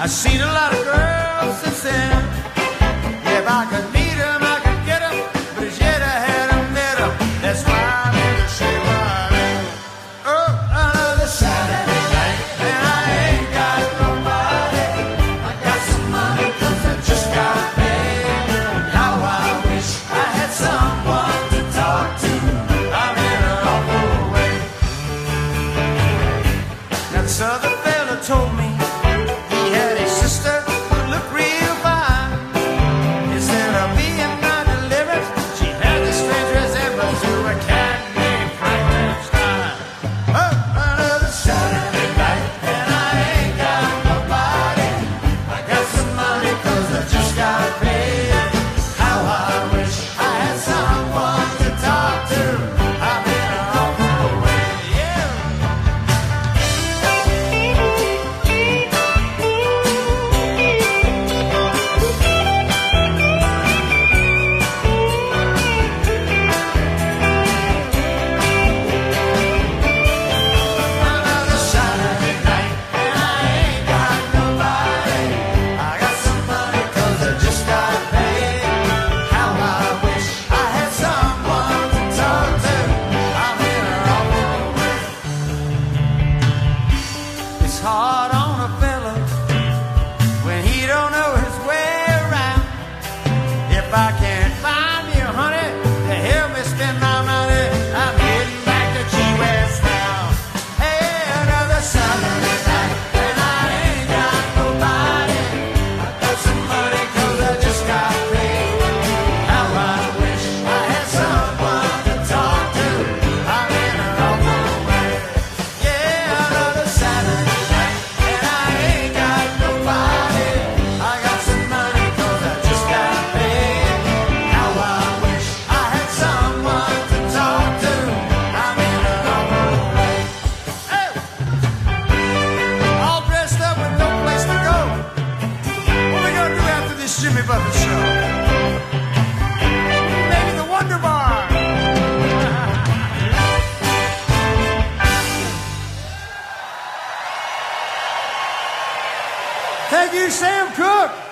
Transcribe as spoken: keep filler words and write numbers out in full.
I've seen a lot of girls since then. If I could meet them, I could get them, but as yet I hadn't met them. That's why I'm in the shape I'm in. Oh, another Saturday night, and I ain't got nobody. I got some money 'cause I just got paid. How I wish I had someone to talk to. I'm in an awful way. Now this other fella told me he had a sister who looked real fine. Instead of being not delivered, she had the strange resemblance to a cat named Frankenstein. Oh, another Saturday night, and I ain't got nobody. I got some money 'cause I just got paid. How I wish I had someone to talk to. I'm in an awful way, yeah. Another Saturday night, and I ain't got nobody. I got some money 'cause I just got paid. How I wish I had someone to talk to. I'm in an awful way. It's hard on a fella when he don't know his way around. If I can't find me a honey to help me spend my money, I'm heading back to Key West now. Hey, another Saturday night, and I ain't got nobody. I got some money 'cause I just got paid. How I wish I had someone to talk to. I'm in an awful way. Yeah, another Saturday night, and I ain't got nobody. I got some money 'cause I just got paid. How I wish I had someone to talk to. I'm in an awful way. Hey! All dressed up with no place to go. What we gonna do after this Jimmy Buffett show? Maybe the Wonder Bar. Thank you, Sam Cooke.